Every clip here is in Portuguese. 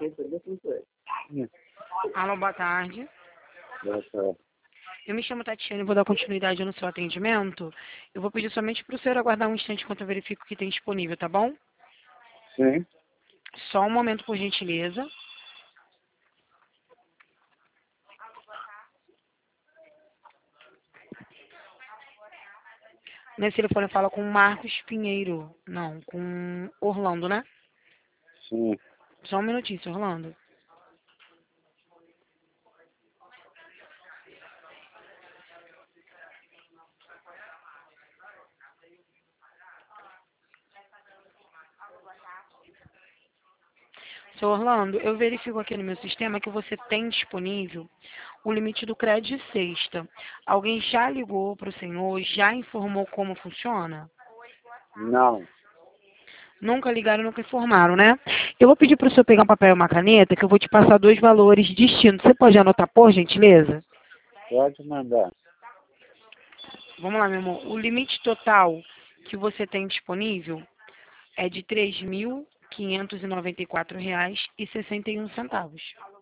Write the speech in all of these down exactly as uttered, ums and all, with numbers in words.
Alô, boa tarde. Boa tarde. Eu me chamo Tatiana e vou dar continuidade no seu atendimento. Eu vou pedir somente para o senhor aguardar um instante enquanto eu verifico o que tem disponível, tá bom? Sim. Só um momento, por gentileza. Nesse telefone fala com Marcos Pinheiro. Não, com Orlando, né? Sim. Só um minutinho, seu Orlando. Seu Orlando, eu verifico aqui no meu sistema que você tem disponível o limite do crédito de sexta. Alguém já ligou para o senhor, já informou como funciona? Não. Nunca ligaram, nunca informaram, né? Eu vou pedir para o senhor pegar um papel e uma caneta, que eu vou te passar dois valores distintos. Você pode anotar, por gentileza? Pode mandar. Vamos lá, meu amor. O limite total que você tem disponível é de três mil quinhentos e noventa e quatro reais e sessenta e um centavos.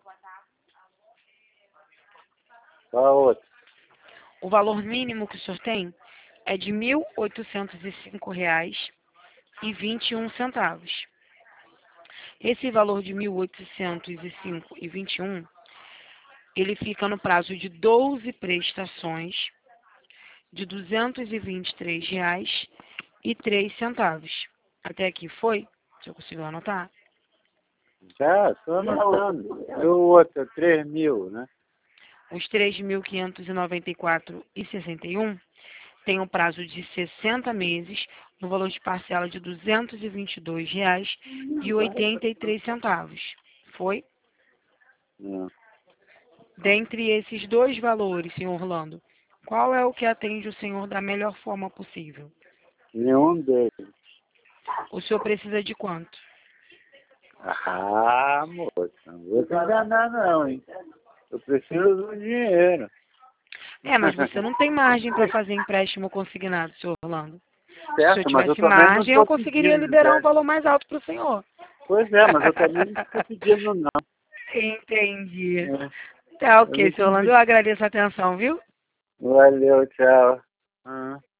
Qual a outra? O valor mínimo que o senhor tem é de mil oitocentos e cinco reais e vinte e um centavos. Esse valor de mil oitocentos e cinco e vinte e um, ele fica no prazo de doze prestações de duzentos e vinte e três reais e três centavos. Até aqui foi? Se eu conseguiu anotar? Já, estou anotando. E o outro, três mil, né? Os três mil quinhentos e noventa e quatro reais e sessenta e um tem um prazo de sessenta meses, no valor de parcela de duzentos e vinte e dois reais e oitenta e três centavos. Foi? Não. Dentre esses dois valores, senhor Orlando, qual é o que atende o senhor da melhor forma possível? Nenhum deles. O senhor precisa de quanto? Ah, moça, não vou te enganar não, hein? Eu preciso do dinheiro. É, mas você não tem margem para fazer empréstimo consignado, senhor Orlando. Se eu Certo, mas eu tivesse também não margem, eu estou conseguiria pedindo, liberar um né? valor mais alto para o senhor. Pois é, mas eu também não estou pedindo não. Entendi. É. Tá Eu não ok, senhor estou Orlando. Eu pedindo. agradeço a atenção, viu? Valeu, tchau. Ah.